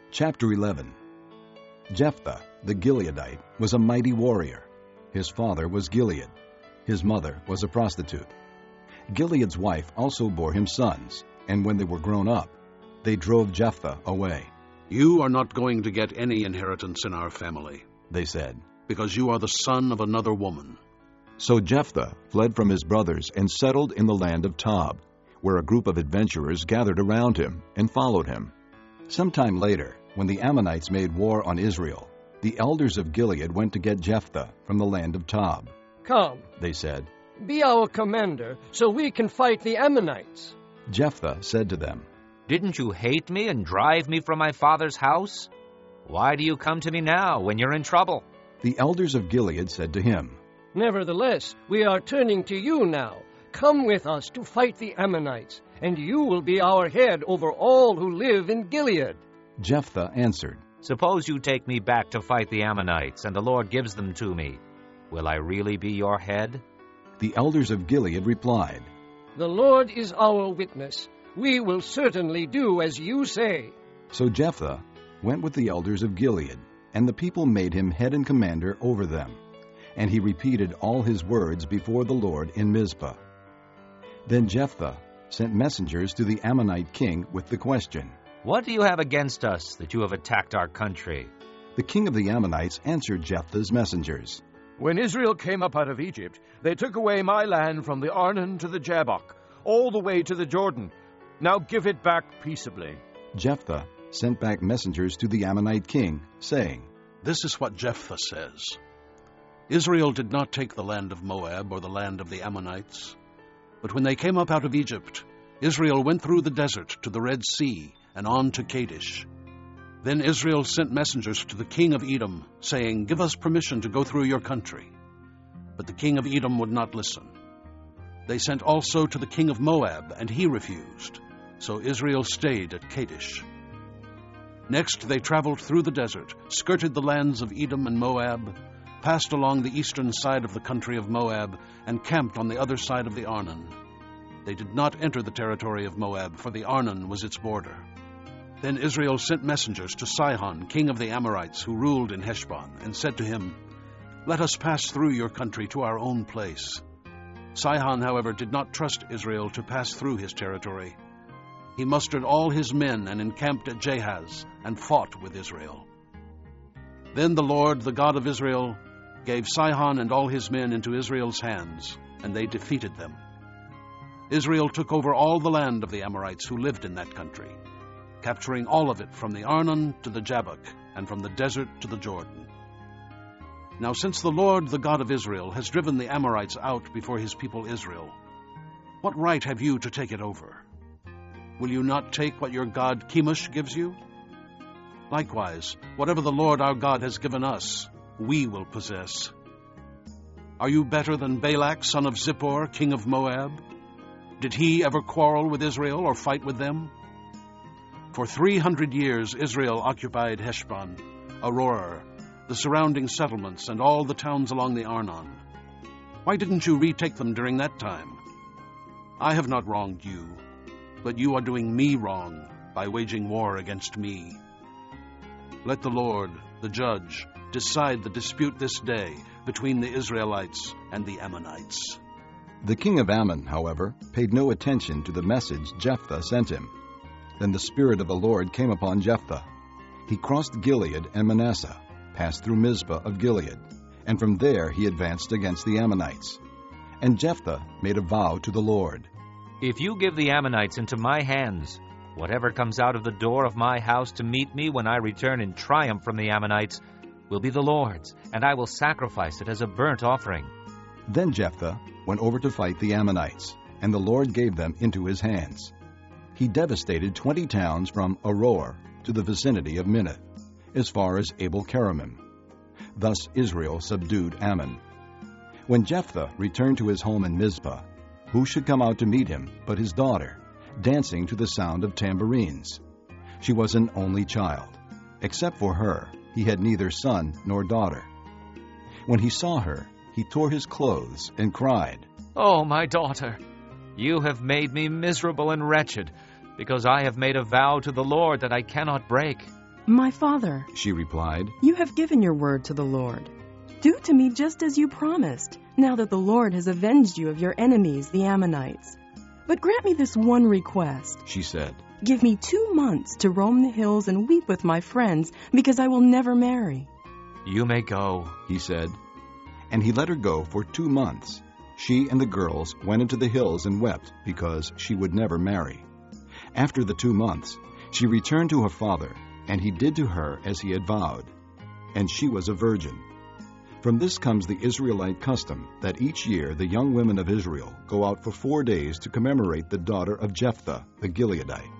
Chapter 11. Jephthah, the Gileadite, was a mighty warrior. His father was Gilead. His mother was a prostitute. Gilead's wife also bore him sons, and when they were grown up, they drove Jephthah away. "You are not going to get any inheritance in our family," they said, "because you are the son of another woman." So Jephthah fled from his brothers and settled in the land of Tob, where a group of adventurers gathered around him and followed him. Sometime later, when the Ammonites made war on Israel, the elders of Gilead went to get Jephthah from the land of Tob. "Come," they said, "be our commander, so we can fight the Ammonites." Jephthah said to them, "Didn't you hate me and drive me from my father's house? Why do you come to me now when you're in trouble?" The elders of Gilead said to him, "Nevertheless, we are turning to you now. Come with us to fight the Ammonites, and you will be our head over all who live in Gilead." Jephthah answered, "Suppose you take me back to fight the Ammonites, and the Lord gives them to me. Will I really be your head?" The elders of Gilead replied, "The Lord is our witness. We will certainly do as you say." So Jephthah went with the elders of Gilead, and the people made him head and commander over them. And he repeated all his words before the Lord in Mizpah. Then Jephthah sent messengers to the Ammonite king with the question, "What do you have against us that you have attacked our country?" The king of the Ammonites answered Jephthah's messengers, "When Israel came up out of Egypt, they took away my land from the Arnon to the Jabbok, all the way to the Jordan. Now give it back peaceably." Jephthah sent back messengers to the Ammonite king, saying, This is what Jephthah says. "Israel did not take the land of Moab or the land of the Ammonites. But when they came up out of Egypt, Israel went through the desert to the Red Sea and on to Kadesh. Then Israel sent messengers to the king of Edom, saying, 'Give us permission to go through your country.' But the king of Edom would not listen. They sent also to the king of Moab, and he refused. So Israel stayed at Kadesh. Next they traveled through the desert, skirted the lands of Edom and Moab, passed along the eastern side of the country of Moab, and camped on the other side of the Arnon. They did not enter the territory of Moab, for the Arnon was its border. Then Israel sent messengers to Sihon, king of the Amorites, who ruled in Heshbon, and said to him, 'Let us pass through your country to our own place.' Sihon, however, did not trust Israel to pass through his territory. He mustered all his men and encamped at Jahaz, and fought with Israel. Then the Lord, the God of Israel, gave Sihon and all his men into Israel's hands, and they defeated them. Israel took over all the land of the Amorites who lived in that country, capturing all of it from the Arnon to the Jabbok, and from the desert to the Jordan. Now since the Lord, the God of Israel, has driven the Amorites out before his people Israel, what right have you to take it over? Will you not take what your god Chemosh gives you? Likewise, whatever the Lord our God has given us, we will possess. Are you better than Balak, son of Zippor, king of Moab? Did he ever quarrel with Israel or fight with them? For 300 years Israel occupied Heshbon, Aroer, the surrounding settlements, and all the towns along the Arnon. Why didn't you retake them during that time? I have not wronged you, but you are doing me wrong by waging war against me. Let the Lord, the judge, decide the dispute this day between the Israelites and the Ammonites." The king of Ammon, however, paid no attention to the message Jephthah sent him. Then the Spirit of the Lord came upon Jephthah. He crossed Gilead and Manasseh, passed through Mizpah of Gilead, and from there he advanced against the Ammonites. And Jephthah made a vow to the Lord, "If you give the Ammonites into my hands, whatever comes out of the door of my house to meet me when I return in triumph from the Ammonites will be the Lord's, and I will sacrifice it as a burnt offering." Then Jephthah went over to fight the Ammonites, and the Lord gave them into his hands. He devastated 20 towns from Aroer to the vicinity of Minnith, as far as Abel-keramim. Thus Israel subdued Ammon. When Jephthah returned to his home in Mizpah, who should come out to meet him but his daughter, dancing to the sound of tambourines? She was an only child. Except for her, he had neither son nor daughter. When he saw her, he tore his clothes and cried, "Oh, my daughter, you have made me miserable and wretched, because I have made a vow to the Lord that I cannot break." "My father," she replied, "you have given your word to the Lord. Do to me just as you promised, now that the Lord has avenged you of your enemies, the Ammonites. But grant me this one request," she said. "Give me 2 months to roam the hills and weep with my friends, because I will never marry." "You may go," he said. And he let her go for 2 months. She and the girls went into the hills and wept because she would never marry. After the 2 months, she returned to her father, and he did to her as he had vowed. And she was a virgin. From this comes the Israelite custom that each year the young women of Israel go out for 4 days to commemorate the daughter of Jephthah the Gileadite.